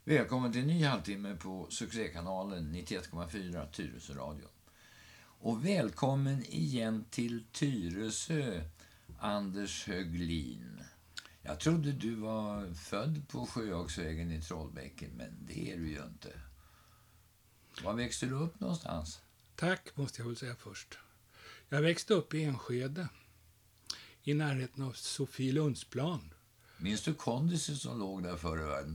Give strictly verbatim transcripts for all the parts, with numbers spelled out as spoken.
Välkommen till en ny halvtimme på succékanalen nittioett komma fyra Tyresö Radio. Och välkommen igen till Tyresö, Anders Höglin. Jag trodde du var född på Sjöaksvägen i Trollbäcken, men det är du ju inte. Var växte du upp någonstans? Tack, måste jag väl säga först. Jag växte upp i Enskede, i närheten av Sofielundsplan. Minns du kondiset som låg där förr i världen?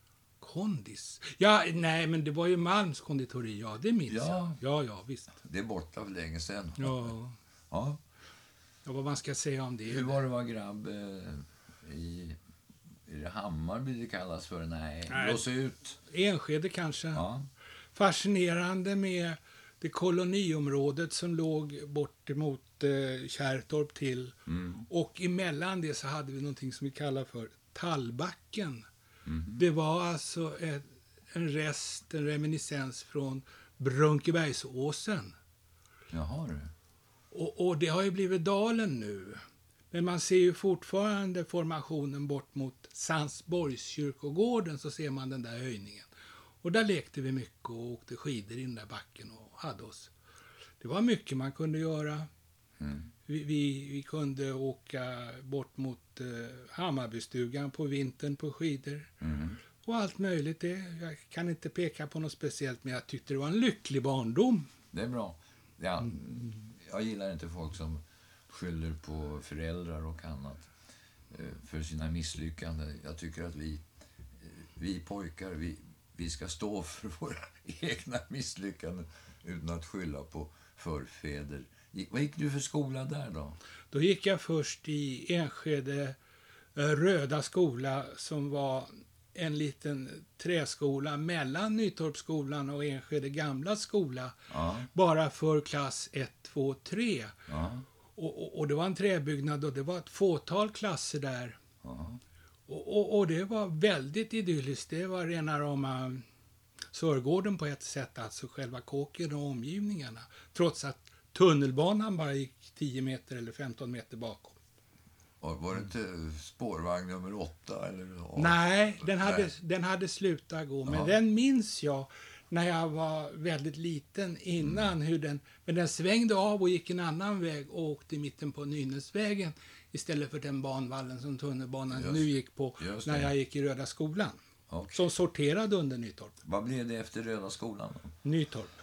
Kondis? Ja, nej, men det var ju Malms konditori, ja, det minns Ja. jag. Ja, ja, visst. Det är borta för länge sedan. Ja, Ja. ja, vad man ska säga om det. Hur var det att vara grabb eh, i... Är det Hammarby det kallas för? Nej, Nej. blås ut. Enskede kanske. Ja. Fascinerande med det koloniområdet som låg bort emot eh, Kärrtorp till. Mm. Och emellan det så hade vi någonting som vi kallar för Tallbacken. Mm. Det var alltså ett, en rest, en reminiscens från Brunkebergsåsen. Jaha du. Och, och det har ju blivit dalen nu. Men man ser ju fortfarande formationen bort mot Sandsborgskyrkogården, så ser man den där höjningen. Och där lekte vi mycket och åkte skidor i den där backen och hade oss. Det var mycket man kunde göra. Mm. Vi, vi, vi kunde åka bort mot eh, Hammarbystugan på vintern på skidor. Mm. Och allt möjligt. Det, jag kan inte peka på något speciellt, men jag tyckte det var en lycklig barndom. Det är bra. Ja, jag gillar inte folk som skyller på föräldrar och annat eh, för sina misslyckanden. Jag tycker att vi, eh, vi pojkar, vi, vi ska stå för våra egna misslyckanden utan att skylla på förfäder. Gick, vad gick du för skola där då? Då gick jag först i Enskede eh, Röda skola, som var en liten träskola mellan Nytorpsskolan och Enskede gamla skola. Ja, Bara för klass ett, två, tre. ja, Och, och, och det var en träbyggnad och det var ett fåtal klasser där. ja. Och, och, och det var väldigt idylliskt. Det var rena rama Sörgården på ett sätt, alltså själva kåken och omgivningarna. Trots att tunnelbanan bara gick tio meter eller femton meter bakom. Och var det inte spårvagn nummer åtta? Eller? Nej, den hade, Nej. den hade slutat gå. Men Ja. den minns jag när jag var väldigt liten innan. Mm. Hur den, men den svängde av och gick en annan väg och åkte i mitten på Nynäsvägen istället för den banvallen som tunnelbanan Just- nu gick på just när det. jag gick i Röda skolan. Okej. Som sorterade under Nytorp. Vad blev det efter Röda skolan då? Nytorp.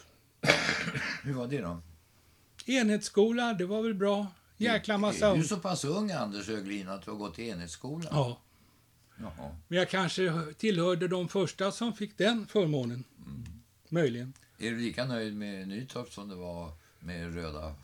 Hur var det då? Enhetsskola, det var väl bra. Jäkla massa... Är du så pass ung, Anders Höglin, att du har gått i enhetsskolan? Ja, Jaha. men jag kanske tillhörde de första som fick den förmånen. Mm. Möjligen. Är du lika nöjd med Nytorp som du var med Röda eh,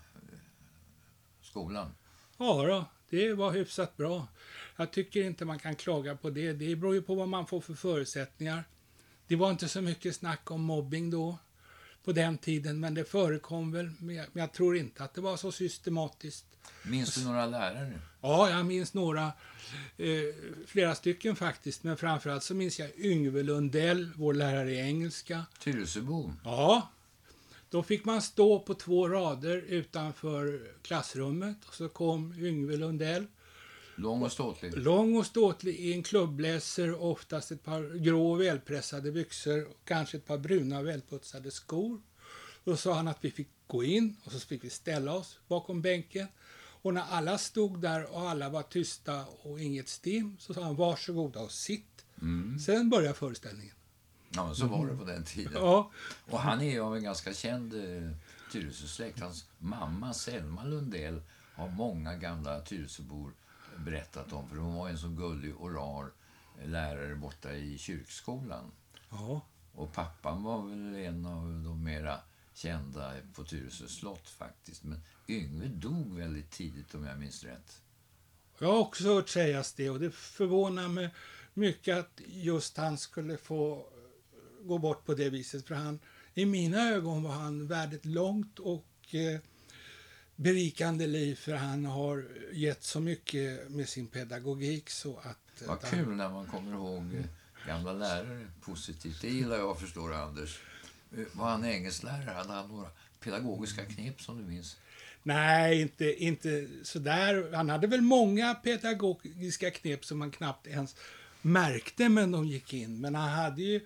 skolan? Ja då, det var hyfsat bra. Jag tycker inte man kan klaga på det. Det beror ju på vad man får för förutsättningar. Det var inte så mycket snack om mobbing då, på den tiden, men det förekom väl. Men jag, men jag tror inte att det var så systematiskt. Minns du några lärare? Ja, jag minns några, eh, flera stycken faktiskt, men framförallt så minns jag Yngve Lundell, vår lärare i engelska. Tyresöbo? Ja, då fick man stå på två rader utanför klassrummet och så kom Yngve Lundell. Lång och ståtlig? Lång och ståtlig i en klubbläser, oftast ett par grå välpressade byxor och kanske ett par bruna välputsade skor. Då sa han att vi fick gå in och så fick vi ställa oss bakom bänken. Och när alla stod där och alla var tysta och inget stim så sa han varsågoda och sitt. Mm. Sen började föreställningen. Ja, men så var det på den tiden. Ja, Och han är ju av en ganska känd eh, Tyresösläkt. Hans mamma Selma Lundell har många gamla Tyresöbor berättat om. För hon var en så gullig och rar eh, lärare borta i kyrkskolan. ja. Och pappan var väl en av de mera kända på Tyresö slott faktiskt. Men Yngve dog väldigt tidigt om jag minns rätt. Jag har också hört sägas det och det förvånar mig mycket att just han skulle få gå bort på det viset. För han, i mina ögon var han värd ett långt och eh, berikande liv, för han har gett så mycket med sin pedagogik så att... Vad att kul när man kommer ihåg eh, gamla lärare positivt. Det gillar jag, förstår du, Anders. Eh, Var han engelsklärare? Hade han några pedagogiska knep som du minns? Nej, inte, inte sådär. Han hade väl många pedagogiska knep som man knappt ens märkte, men de gick in. Men han hade ju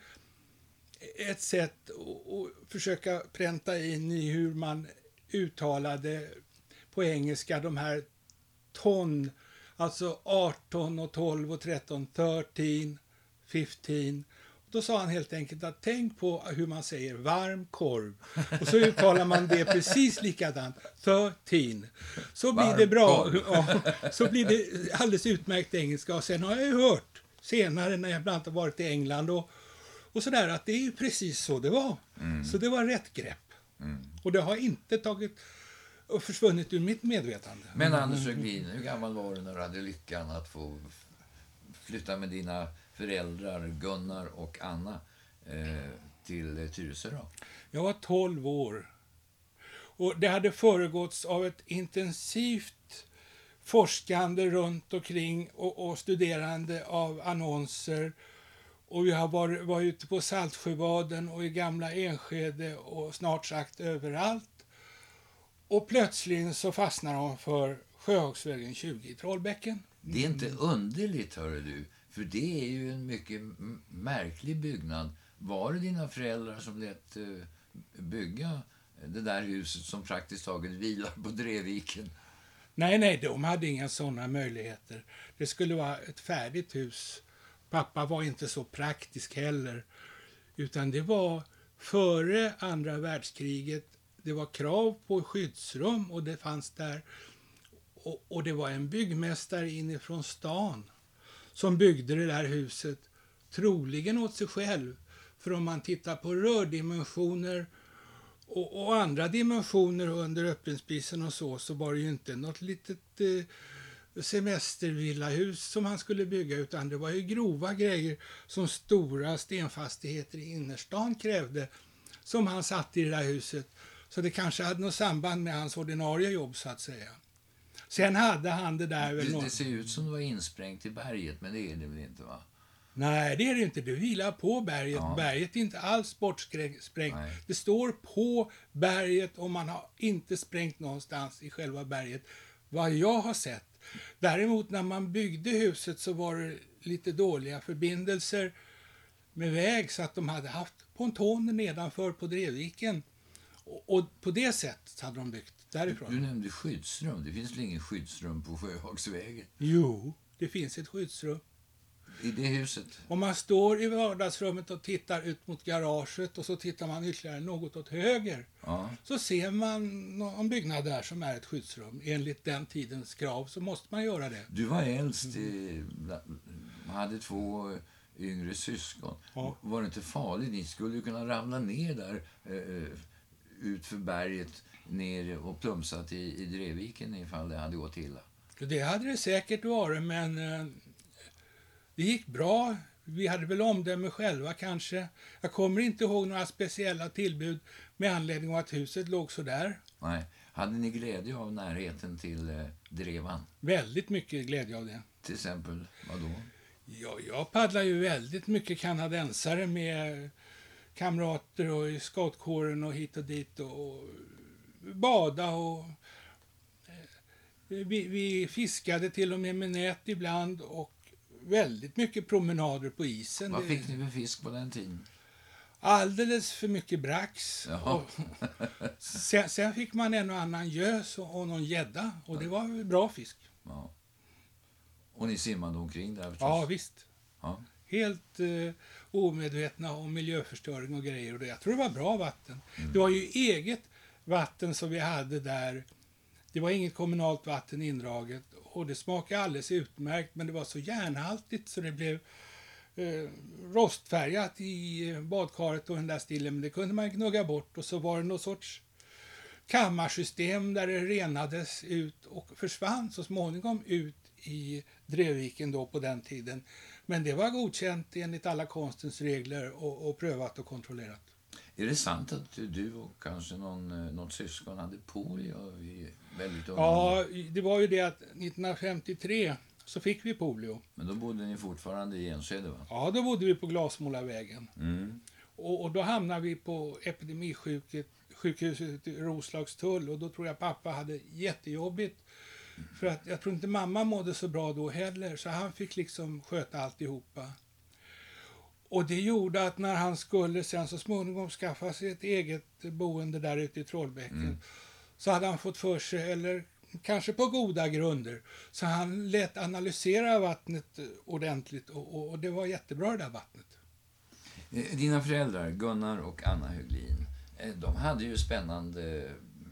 ett sätt att försöka pränta in i hur man uttalade på engelska de här ton, alltså arton och tolv och tretton, tretton, femton. Då sa han helt enkelt att tänk på hur man säger varm korv. Och så uttalar man det precis likadant. tretton. Så blir Varm det bra. korv. Ja, så blir det alldeles utmärkt engelska. Och sen har jag ju hört senare när jag bland annat har varit i England och, och sådär att det är ju precis så det var. Mm. Så det var rätt grepp. Mm. Och det har inte tagit och försvunnit ur mitt medvetande. Men Anders Höglin, hur gammal var du när du hade lyckan att få flytta med dina föräldrar Gunnar och Anna eh, till Tyresö då? Jag var tolv år. Och det hade föregåtts av ett intensivt forskande runt omkring och, och studerande av annonser. Och vi har varit, varit ute på Saltsjöbaden och i gamla Enskede och snart sagt överallt. Och plötsligen så fastnar de för Sjöhagsvägen tjugo i Trollbäcken. Det är inte underligt, hör du. För det är ju en mycket m- märklig byggnad. Var det dina föräldrar som lät uh, bygga det där huset som praktiskt taget vilar på Drevviken? Nej, nej, de hade inga sådana möjligheter. Det skulle vara ett färdigt hus. Pappa var inte så praktisk heller. Utan det var före andra världskriget. Det var krav på skyddsrum och det fanns där. Och, och det var en byggmästare inifrån stan som byggde det där huset troligen åt sig själv. För om man tittar på rördimensioner och, och andra dimensioner under öppenspisen och så, så var det ju inte något litet eh, semestervillahus som han skulle bygga, utan det var ju grova grejer som stora stenfastigheter i innerstan krävde, som han satt i det där huset. Så det kanske hade något samband med hans ordinarie jobb, så att säga. Sen hade han det där... Väl det, någon... det ser ut som det var insprängt i berget, men det är det väl inte, va? Nej, det är det inte. Det vilar på berget. Ja. Berget är inte alls bortsprängt. Nej. Det står på berget och man har inte sprängt någonstans i själva berget. Vad jag har sett. Däremot när man byggde huset så var det lite dåliga förbindelser med väg, så att de hade haft pontoner nedanför på Drevviken. Och, och på det sättet hade de byggt därifrån. Du nämnde skyddsrum. Det finns väl ingen skyddsrum på Sjöhagsvägen? Jo, det finns ett skyddsrum. I det huset? Om man står i vardagsrummet och tittar ut mot garaget och så tittar man ytterligare något åt höger, ja, så ser man någon byggnad där som är ett skyddsrum. Enligt den tidens krav så måste man göra det. Du var äldst, i, hade två yngre syskon. Ja. Var det inte farligt? Ni skulle ju kunna ramla ner där eh, ut för berget ner och plumsat i, i Drevviken ifall det hade gått illa. Det hade det säkert varit, men eh, det gick bra. Vi hade väl omdöme själva kanske. Jag kommer inte ihåg några speciella tillbud med anledning av att huset låg så där. Nej. Hade ni glädje av närheten till eh, Drevan? Väldigt mycket glädje av det. Till exempel, vad då? Ja, jag paddlar ju väldigt mycket kanadensare med kamrater och i scoutkåren och hit och dit och, och bada och vi, vi fiskade till och med med nät ibland och väldigt mycket promenader på isen. Vad fick ni för fisk på den tiden? Alldeles för mycket brax. Och sen, sen fick man en och annan gös och, och någon gädda. Och det var bra fisk. Ja. Och ni simmade omkring där förstås? Ja, visst. Ja. Helt eh, omedvetna om miljöförstöring och grejer. Och det, jag tror det var bra vatten. Mm. Det var ju eget vatten som vi hade där. Det var inget kommunalt vatten indraget. Och det smakade alldeles utmärkt. Men det var så järnhaltigt så det blev eh, rostfärgat i badkaret och den där stilen. Men det kunde man gnugga bort. Och så var det någon sorts kammarsystem där det renades ut och försvann så småningom ut i Drevviken då på den tiden. Men det var godkänt enligt alla konstens regler och, och prövat och kontrollerat. Är det sant att du och kanske någon, något syskon hade polio i väldigt unga? Ja, det var ju det att nittonhundrafemtiotre så fick vi polio. Men då bodde ni fortfarande i Enskede, va? Ja, då bodde vi på Glasmålarvägen. Mm. Och, och då hamnade vi på epidemisjukhuset sjukhuset i Roslagstull och då tror jag pappa hade jättejobbigt För att jag tror inte mamma mådde så bra då heller, så han fick liksom sköta alltihopa. Och det gjorde att när han skulle sen så småningom skaffa sig ett eget boende där ute i Trollbäcken, mm. så hade han fått för sig, eller kanske på goda grunder, så han lät analysera vattnet ordentligt och, och, och det var jättebra det där vattnet. Dina föräldrar, Gunnar och Anna Höglin, de hade ju spännande,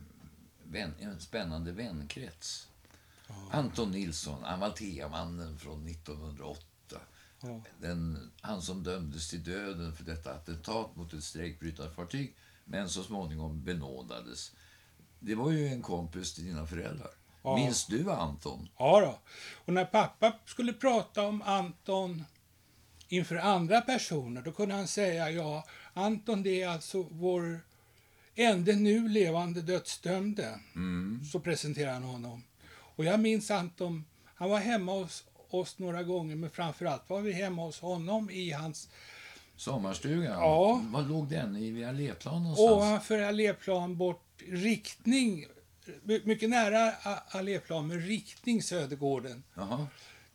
vän, en spännande vänkrets. Ja. Anton Nilsson, Amalthea-mannen från nittonhundraåtta. Ja. Den, han som dömdes till döden för detta attentat mot ett strejkbrytarfartyg, men så småningom benådades. Det var ju en kompis till dina föräldrar. Ja. Minns du Anton? Ja då. Och när pappa skulle prata om Anton inför andra personer, då kunde han säga, ja, Anton det är alltså vår enda nu levande dödsdömde. Mm. Så presenterade han honom. Och jag minns Anton, han var hemma hos oss några gånger, men framförallt var vi hemma hos honom i hans sommarstuga. Ja. Var låg den? I vid Alléplan någonstans? Ovanför Alléplan, bort riktning, mycket nära Alléplan, med riktning Södergården. Jaha.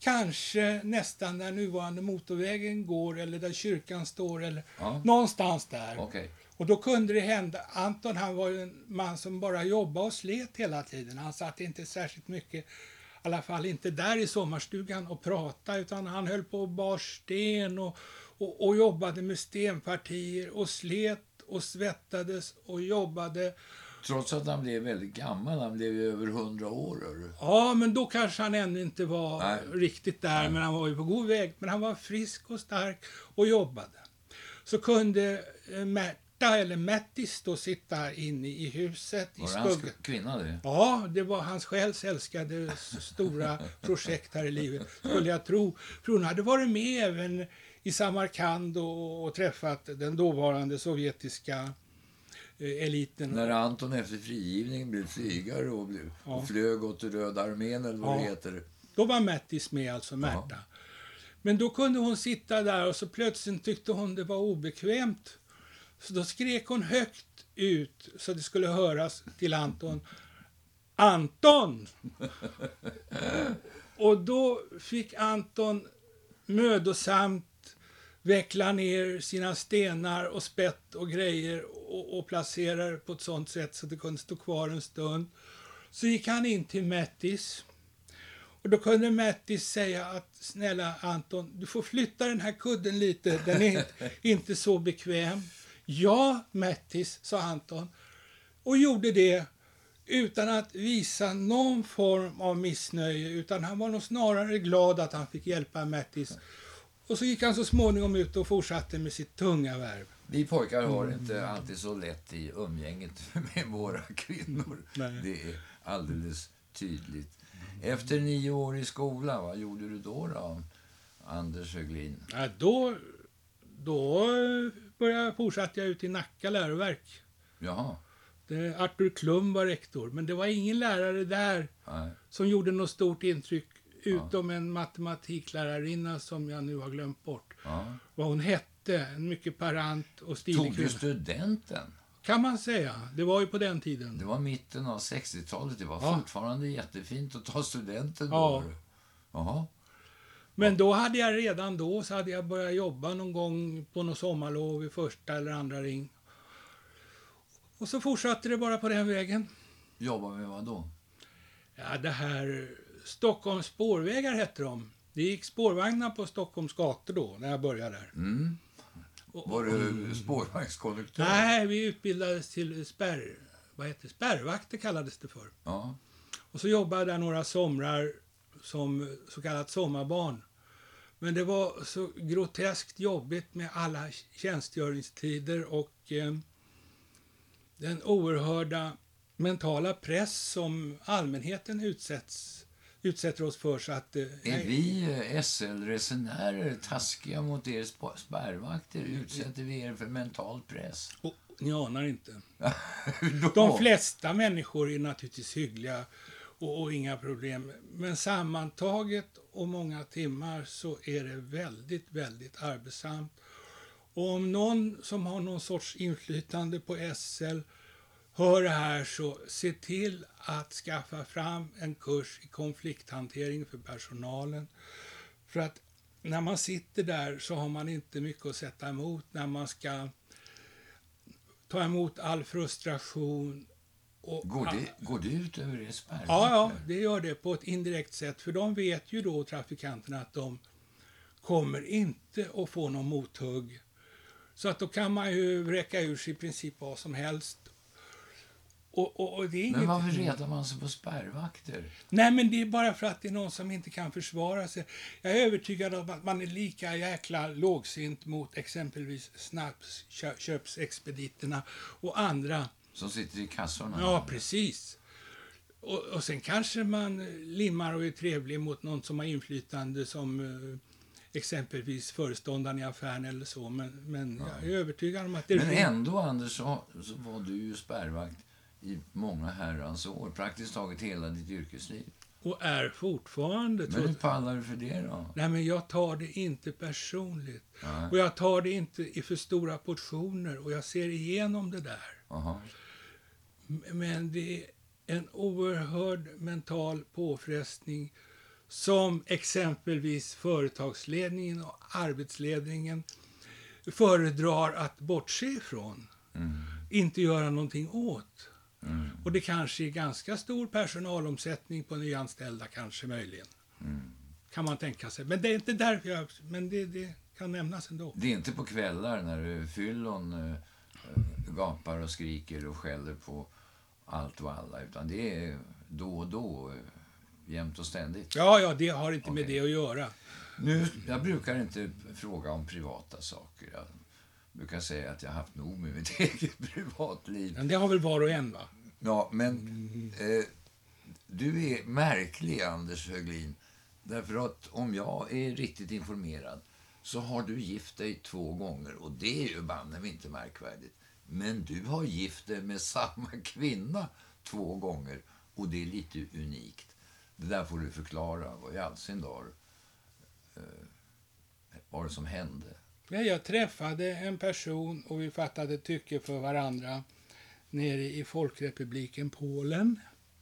Kanske nästan där nuvarande motorvägen går, eller där kyrkan står, eller ja. någonstans där. Okay. Och då kunde det hända, Anton han var ju en man som bara jobbade och slet hela tiden. Han satt inte särskilt mycket, i alla fall inte där i sommarstugan och pratade, utan han höll på och bar sten och, och, och jobbade med stenpartier och slet och svettades och jobbade. Trots att han blev väldigt gammal, han blev ju över hundra år. Eller? Ja, men då kanske han ännu inte var Nej. riktigt där, Nej. men han var ju på god väg. Men han var frisk och stark och jobbade. Så kunde Märta eller Mättis då sitta inne i huset var i skuggan. Var det hans kvinna det? Ja, det var hans själs älskade stora projekt här i livet, skulle jag tro. För hon hade varit med även i Samarkand och, och träffat den dåvarande sovjetiska eliten. När Anton efter frigivningen blev flygare och, blev, ja. och flög åt Röda armén eller vad ja. det heter. Då var Mättis med, alltså Märta. Ja. Men då kunde hon sitta där och så plötsligt tyckte hon det var obekvämt. Så då skrek hon högt ut så det skulle höras till Anton. Anton! Och då fick Anton mödosamt veckla ner sina stenar och spett och grejer och, och placera på ett sånt sätt så att det kunde stå kvar en stund. Så gick han in till Mättis. Och då kunde Mättis säga att snälla Anton, du får flytta den här kudden lite, den är inte, inte så bekväm. Ja, Mättis, sa Anton. Och gjorde det utan att visa någon form av missnöje, utan han var nog snarare glad att han fick hjälpa Mättis. Och så gick han så småningom ut och fortsatte med sitt tunga värv. Vi pojkar har inte alltid så lätt i umgänget med våra kvinnor. Nej. Det är alldeles tydligt. Efter nio år i skolan, vad gjorde du då då, Anders Höglin? Ja, då, då började, fortsatte jag ut i Nacka läroverk. Jaha. Det, Arthur Klum var rektor, men det var ingen lärare där Nej. som gjorde något stort intryck. Utom ja. en matematiklärarinna som jag nu har glömt bort. Ja. Vad hon hette, en mycket parant och stilig Tog du studenten? Kan man säga. Det var ju på den tiden. Det var mitten av sextiotalet. Det var ja. fortfarande jättefint att ta studenten då. Ja. Jaha. Men då hade jag redan då så hade jag börjat jobba någon gång på någon sommarlov i första eller andra ring. Och så fortsatte det bara på den vägen. Jobba med vad då? Ja, det här... Stockholms spårvägar hette de. Det gick spårvagnar på Stockholms gator då, när jag började där. Mm. Var du spårvagnskonduktör? Nej, vi utbildades till spärr... Vad heter det? Spärrvakter kallades det för. Ja. Och så jobbade jag där några somrar som så kallat sommarbarn. Men det var så groteskt jobbigt med alla tjänstgöringstider och eh, den oerhörda mentala press som allmänheten utsätts utsätter oss för. Så att, eh, är vi eh, S L-resenärer taskiga mot er sp- spärrvakter? Utsätter vi er för mental press? Och, ni anar inte. De flesta människor är naturligtvis hyggliga och, och inga problem. Men sammantaget och många timmar så är det väldigt, väldigt arbetsamt. Och om någon som har någon sorts inflytande på S L hör det här, så se till att skaffa fram en kurs i konflikthantering för personalen. För att när man sitter där så har man inte mycket att sätta emot när man ska ta emot all frustration. Och Går det, går det ut över er spärr? Ja, ja, det gör det på ett indirekt sätt. För de vet ju då, trafikanterna, att de kommer inte att få någon mothugg. Så att då kan man ju räcka ur sig i princip vad som helst. Och, och, och det är Men inget... varför retar man sig på spärrvakter? Nej, men det är bara för att det är någon som inte kan försvara sig. Jag är övertygad om att man är lika jäkla lågsint mot exempelvis snabbköpsexpediterna och andra. Som sitter i kassorna? Ja, precis. Och, och sen kanske man limmar och är trevlig mot någon som har inflytande som eh, exempelvis föreståndaren i affären eller så. Men, men Ja. jag är övertygad om att det... Men ändå, Anders, så, så var du ju spärrvakt i många herrans år. Praktiskt taget hela ditt yrkesliv. Och är fortfarande... Men hur pallar du för det då? Nej, men jag tar det inte personligt. Nej. Och jag tar det inte i för stora portioner. Och jag ser igenom det där. Aha. M- Men det är en oerhörd mental påfrestning som exempelvis företagsledningen och arbetsledningen föredrar att bortse ifrån. Mm. Inte göra någonting åt. Mm. Och det kanske är ganska stor personalomsättning på nyanställda, kanske möjligen. Mm. Kan man tänka sig. Men det är inte därför jag... Men det, det kan nämnas ändå. Det är inte på kvällar när fyllon äh, gapar och skriker och skäller på allt och alla, utan det är då och då, äh, jämt och ständigt. Ja, ja, det har inte med Okej. det att göra. Nu, jag brukar inte fråga om privata saker. Jag brukar säga att jag har haft nog med mitt eget privatliv. Men det har väl var och en, va? Ja, men eh, du är märklig, Anders Höglin. Därför att om jag är riktigt informerad så har du gift dig två gånger. Och det är ju banne inte märkvärdigt. Men du har gift dig med samma kvinna två gånger. Och det är lite unikt. Det där får du förklara. Vad i all sin dar eh, var det som hände? Ja, jag träffade en person och vi fattade tycke för varandra nere i Folkrepubliken Polen.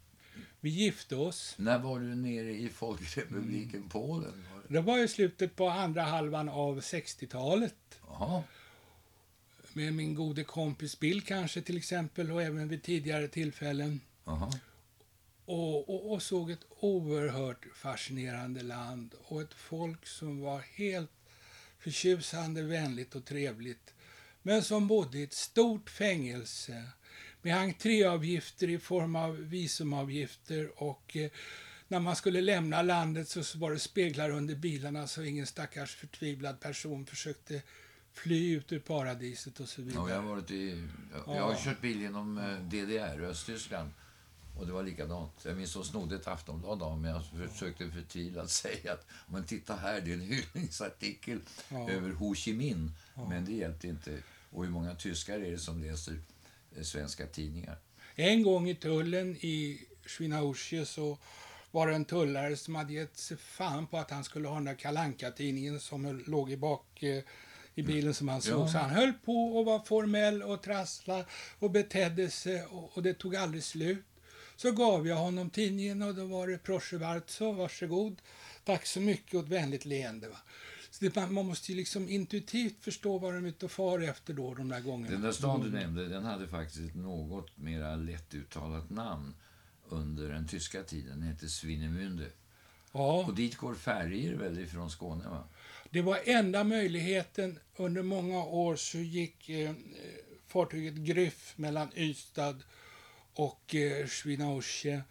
Vi gifte oss. När var du nere i Folkrepubliken Polen? Det var i slutet på andra halvan av sextiotalet. Jaha. Med min gode kompis Bill kanske till exempel, och även vid tidigare tillfällen. Jaha. Och, och, och såg ett oerhört fascinerande land och ett folk som var helt förtjusande, vänligt och trevligt. Men som bodde i ett stort fängelse med entréavgifter i form av visumavgifter, och eh, när man skulle lämna landet så var det speglar under bilarna så ingen stackars förtvivlad person försökte fly ut ur paradiset och så vidare. Ja, jag, har varit i, jag, jag har kört bil genom eh, D D R, Östtyskland. Och det var likadant. Jag minns så snodde ett Aftonblad av mig. Jag försökte förtvivlat säga att men titta här, det är en hyllningsartikel Ja. över Ho Chi Minh. Ja. Men det hjälpte inte. Och hur många tyskar är det som läser eh, svenska tidningar? En gång i tullen i Swinoujscie så var det en tullare som hade gett sig fan på att han skulle ha den där Kalanka-tidningen som låg i bak eh, i bilen som han såg. Ja. Så han höll på och var formell och trassla och betedde sig, och, och det tog aldrig slut. Så gav jag honom tidningen och då var det proszę bardzo, varsågod. Tack så mycket och ett vänligt leende. Va? Så det, man, man måste ju liksom intuitivt förstå vad de är ute och far efter då de där gångerna. Den där stan du nämnde, den hade faktiskt ett något mer lätt uttalat namn under den tyska tiden. Den hette Swinemünde. Ja. Och dit går färger väl ifrån Skåne, va? Det var enda möjligheten. Under många år så gick eh, fartyget Gryff mellan Ystad och eh, Swinoujscie.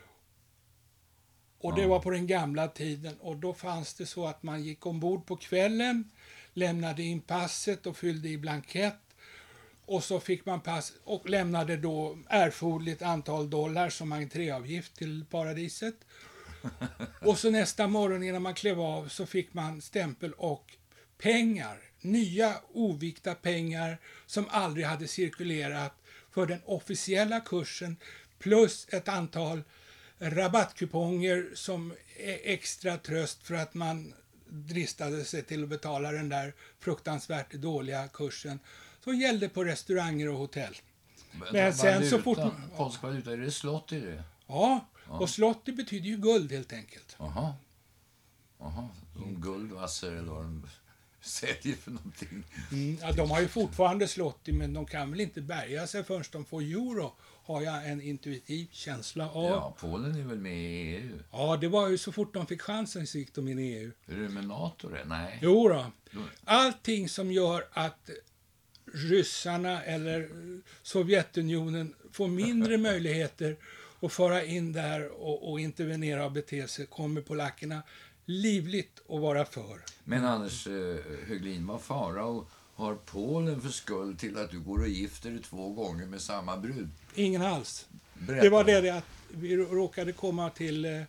Och det Ja. var på den gamla tiden. Och då fanns det så att man gick ombord på kvällen, lämnade in passet och fyllde i blankett. Och så fick man pass och lämnade då erforderligt antal dollar som entréavgift till paradiset. Och så nästa morgon innan man klev av så fick man stämpel och pengar. Nya ovikta pengar som aldrig hade cirkulerat för den officiella kursen. Plus ett antal rabattkuponger som är extra tröst för att man dristade sig till att betala den där fruktansvärt dåliga kursen som gällde på restauranger och hotell. Men sen valuta, så fort... polsk valuta, är det slott i det? Ja, Ja. och slotty betyder ju guld helt enkelt. Jaha. Jaha, de guldvasser eller vad de säljer för någonting. Mm, ja, de har ju fortfarande slotty, men de kan väl inte bärga sig förrän de får euro, har jag en intuitiv känsla av. Ja, Polen är väl med i E U? Ja, det var ju så fort de fick chansen så gick de in i E U. Är det med NATO det? Nej. Jo då. Allting som gör att ryssarna eller Sovjetunionen får mindre möjligheter att föra in där och, och intervenera och bete sig kommer polackerna livligt att vara för. Men Anders eh, Höglin, vad fara och har Polen för skuld till att du går och gifter dig två gånger med samma brud? Ingen alls. Berätta. Det var det att vi råkade komma till eh,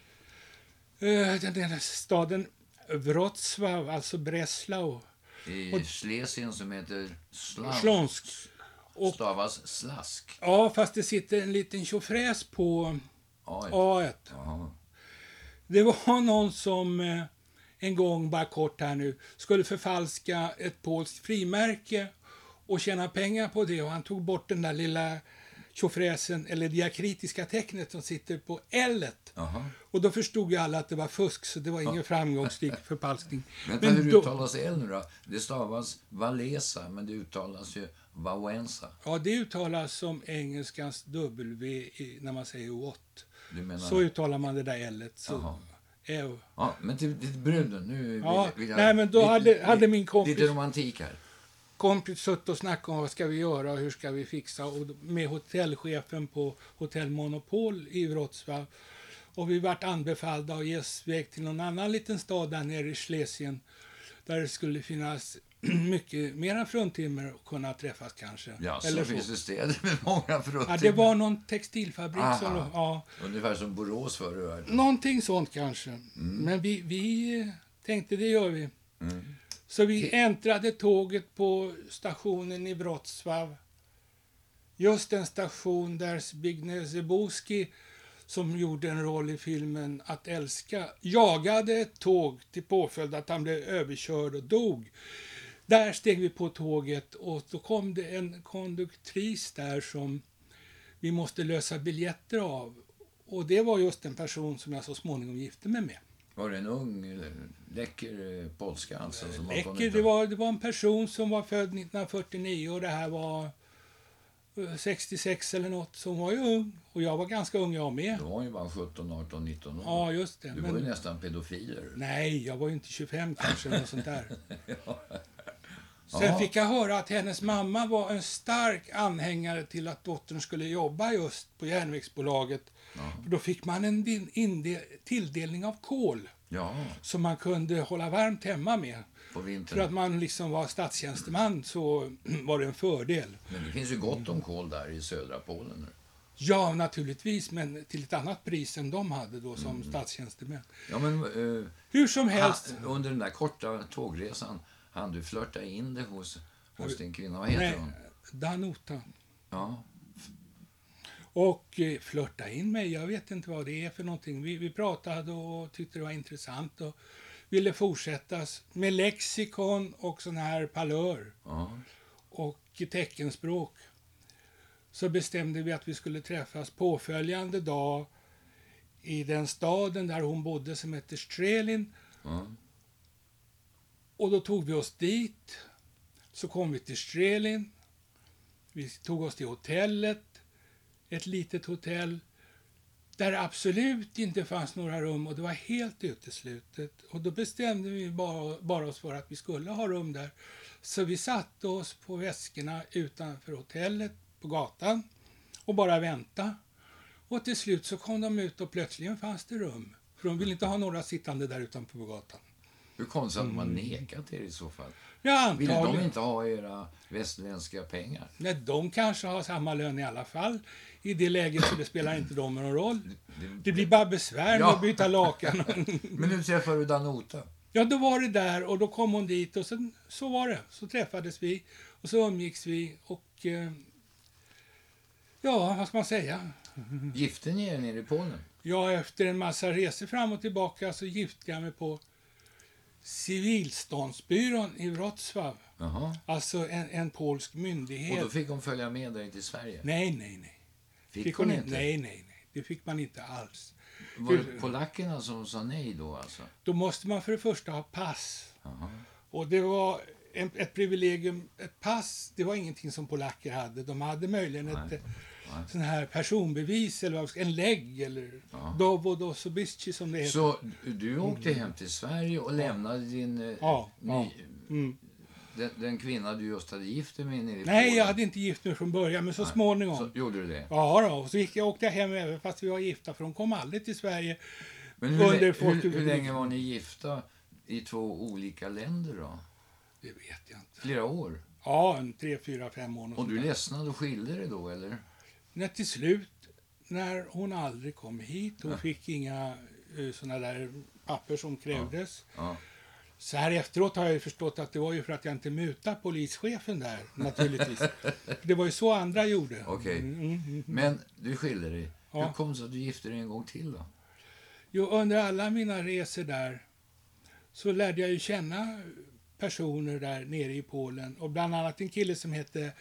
den där staden Wrocław, alltså Breslau. I och- Schlesien som heter Slav. Slonsk. Och- Stavas slask. Ja, fast det sitter en liten tjofräs på Oj. A ett. Jaha. Det var någon som eh, en gång, bara kort här nu, skulle förfalska ett polskt frimärke och tjäna pengar på det. Och han tog bort den där lilla tjofräsen, eller diakritiska tecknet som sitter på L-et. Jaha. Och då förstod ju alla att det var fusk, så det var ingen framgångsrik förfalskning. Vänta, hur då, uttalas L nu då? Det stavas Valesa, men det uttalas ju Wałęsa. ja, det uttalas som engelskans W i, när man säger what. Du menar... Så uttalar man det där L-et. Så, Jaha. Ew. Ja, men till, till bruden. Nu vill, Ja, vill jag, nej, men då lite- hade- hade min kompis- Lite romantik här. kompis sutt och snacka om vad ska vi göra och hur ska vi fixa och med hotellchefen på Hotell Monopol i Wrocław. Och vi vart anbefallda att ge oss väg till någon annan liten stad där nere i Schlesien där det skulle finnas mycket mera fruntimmer att kunna träffas kanske. Ja, så Eller finns det städer med många fruntimmer. Ja, det var någon textilfabrik Aha. som... Ja, Ungefär som Borås förr i världen. någonting sånt kanske. Men vi, vi tänkte det gör vi. Mm. Så vi äntrade tåget på stationen i Wrocław. Just den station där Zbigniew Zabłocki, som gjorde en roll i filmen Att älska, jagade ett tåg till påföljd att han blev överkörd och dog. Där steg vi på tåget och då kom det en konduktris där som vi måste lösa biljetter av. Och det var just en person som jag så småningom gifte mig med. Var det en ung, eller läcker eh, polska alltså? Som Läcker, det var, det var en person som var född nittonhundrafyrtionio och det här var eh, sextiosex eller något, som var ju ung. Och jag var ganska ung jag med. Då var ju bara sjutton, arton, nitton år. Ja, just det. Du var ju Men, nästan pedofiler. nej, jag var ju inte tjugofem kanske eller något sånt där. Sen Ja. fick jag höra att hennes mamma var en stark anhängare till att dottern skulle jobba just på järnvägsbolaget. För då fick man en din- inde- tilldelning av kol Ja, som man kunde hålla varmt hemma med. på För vintern. att man liksom var statstjänsteman så var det en fördel. Men det finns ju gott om kol där i södra Polen nu. Ja, naturligtvis, men till ett annat pris än de hade då som statstjänstemän. Ja, men eh, Hur som helst. ha, under den där korta tågresan hann du flörta in det hos, hos din kvinna. Vad heter Nej, hon? Danuta. Ja, Och eh, flörta in mig, jag vet inte vad det är för någonting. Vi, vi pratade och tyckte det var intressant och ville fortsätta med lexikon och sån här palör ja. och teckenspråk. Så bestämde vi att vi skulle träffas påföljande dag i den staden där hon bodde som heter Strelin. ja. Och då tog vi oss dit. Så kom vi till Strelin. Vi tog oss till hotellet. Ett litet hotell. Där det absolut inte fanns några rum och det var helt uteslutet. Och då bestämde vi bara, bara oss för att vi skulle ha rum där. Så vi satte oss på väskorna utanför hotellet på gatan och bara vänta. Och till slut så kom de ut och plötsligt fanns det rum. För de ville inte ha några sittande där utanför på gatan. Hur konstigt att man nekat er i så fall. Ja, Ville de antagligen. inte ha era västländska pengar? Nej, de kanske har samma lön i alla fall. I det läget så det spelar inte dem någon roll. Det blir bara besvär med Ja. att byta lakan. Men nu träffar du Danuta. Ja, då var det där och då kom hon dit och sen, så var det. Så träffades vi och så umgicks vi och eh, ja, vad ska man säga? Gifte ni er nere i Polen? Ja, efter en massa resor fram och tillbaka så gifte jag mig på civilståndsbyrån i Wrocław. Jaha. Alltså en, en polsk myndighet. Och då fick hon följa med dig till Sverige? Nej, nej, nej. Fick, Fick hon hon inte? Nej, nej, nej. Det fick man inte alls. Var det polackerna som sa nej då alltså? Då måste man för det första ha pass. Jaha. Och det var en, ett privilegium. Ett pass, det var ingenting som polacker hade. De hade möjligen Nej. ett Nej. sån här personbevis eller vad man ska- en lägg eller Ja. dovod osobisci som det heter. Så du åkte hem till Sverige och lämnade din... eh, Ja, ny, ja. Mm. den, den kvinna du just hade gift dig med nere i Nej, Polen? jag hade inte gift mig från början, men så Nej. småningom. Så gjorde du det? Ja, då. Och så gick jag, åkte jag hem även fast vi var gifta, för de kom aldrig till Sverige. Men hur, Under hur, folk- hur länge var ni gifta i två olika länder då? Det vet jag inte. Flera år? Ja, en tre, fyra, fem år. Och du ledsnade och skilde dig då, eller? När till slut, när hon aldrig kom hit, hon fick inga uh, såna där papper som krävdes. Ja. Så här efteråt har jag ju förstått att det var ju för att jag inte mutade polischefen där, naturligtvis. Det var ju så andra gjorde. Okej. Mm, mm, mm. Men du skilde dig. Ja. Hur kom det sig att du gifte dig en gång till då? Jo, under alla mina resor där så lärde jag ju känna personer där nere i Polen. Och bland annat en kille som hette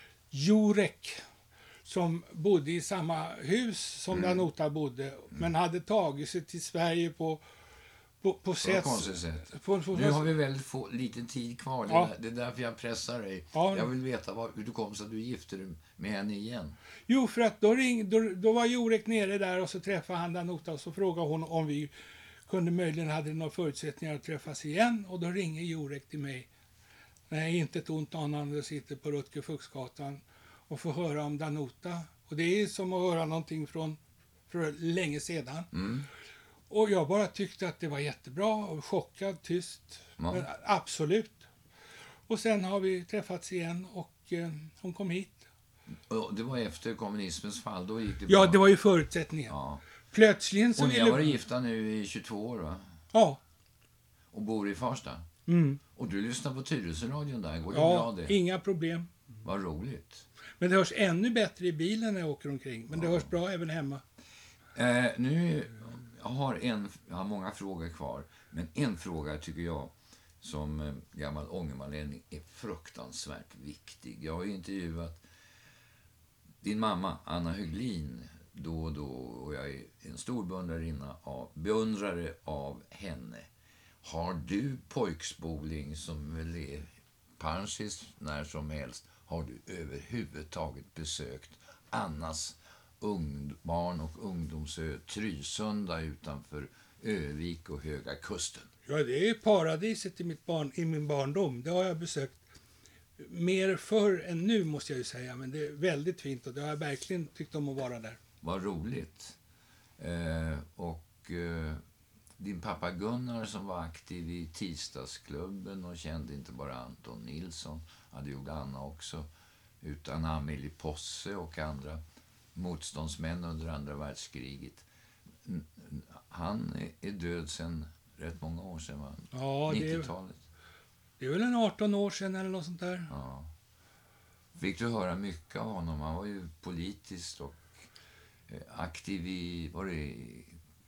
Jurek, som bodde i samma hus som Mm. Danuta bodde, men hade tagit sig till Sverige på, på, på På ett sätt... konstigt sätt. På, på, Nu har vi väldigt få, lite tid kvar. Det, Ja. är, det är därför jag pressar dig. Ja. Jag vill veta vad, hur du kom så att du gifte dig med henne igen. Jo, för att då, ring, då, då var Jurek nere där och så träffade han Danuta och så frågade hon om vi kunde möjligen hade några förutsättningar att träffas igen, och då ringer Jurek till mig. Nej, inte ett ont anande, jag sitter på Rutger Fuchsgatan och får höra om Danuta. Och det är som att höra någonting från för länge sedan. Mm. Och jag bara tyckte att det var jättebra och chockad, tyst. Ja. Men absolut. Och sen har vi träffats igen och eh, hon kom hit. Och det var efter kommunismens fall. Då gick det Ja, bra. det var ju förutsättningen. Ja. Plötsligen så Och ni har ville... varit gifta nu i tjugotvå år, va? Ja. Och bor i Farsta. Mm. Och du lyssnar på Tyresöradion där. Går det bra Ja, det? inga problem. Vad roligt. Men det hörs ännu bättre i bilen när jag åker omkring. Men det hörs bra även hemma. Eh, nu jag har en, jag har många frågor kvar. Men en fråga tycker jag som eh, gammal ångermanlänning är fruktansvärt viktig. Jag har ju intervjuat din mamma Anna Höglin då och då, och jag är en stor beundrarinna av, beundrare av henne. Har du pojkspoling, som väl är panschis när som helst, har du överhuvudtaget besökt Annas ung, barn- och ungdomsö Trysunda utanför Övik och Höga kusten? Ja, det är paradiset i, mitt barn, i min barndom. Det har jag besökt mer förr än nu, måste jag ju säga. Men det är väldigt fint och det har jag verkligen tyckt om att vara där. Vad roligt. Eh, och eh, din pappa Gunnar som var aktiv i Tisdagsklubben och kände inte bara Anton Nilsson, hade gjort Anna också, utan Amelie Posse och andra motståndsmän under andra världskriget. N- n- Han är- är död sedan rätt många år sedan, va? Ja, det är, nittiotalet. det är väl en arton år sedan eller något sånt där. Ja. Fick du höra mycket av honom? Han var ju politiskt och eh, aktiv i, var det, i,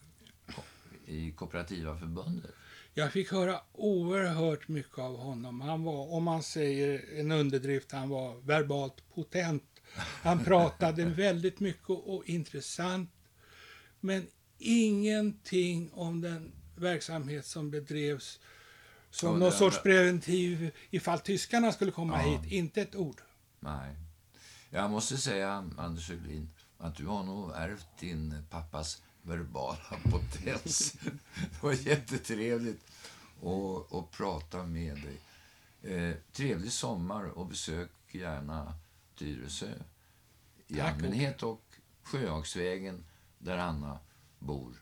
i Kooperativa förbundet. Jag fick höra oerhört mycket av honom. Han var, om man säger en underdrift, han var verbalt potent. Han pratade väldigt mycket och, och intressant. Men ingenting om den verksamhet som bedrevs som Ja, någon det sorts andra- preventiv ifall tyskarna skulle komma Ja. hit. Inte ett ord. Nej. Jag måste säga, Anders Höglin, att du har nog ärvt din pappas verbala potens. Det var jättetrevligt att, att prata med dig. Eh, trevlig sommar och besök gärna Tyresö i Tack. allmänhet och Sjöhagsvägen där Anna bor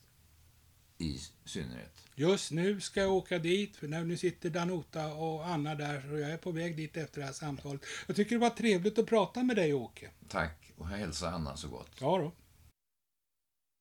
i synnerhet. Just nu ska jag åka dit, för när nu sitter Danuta och Anna där och jag är på väg dit efter det här samtalet. Jag tycker det var trevligt att prata med dig, Åke. Tack och hälsa Anna så gott. Ja då.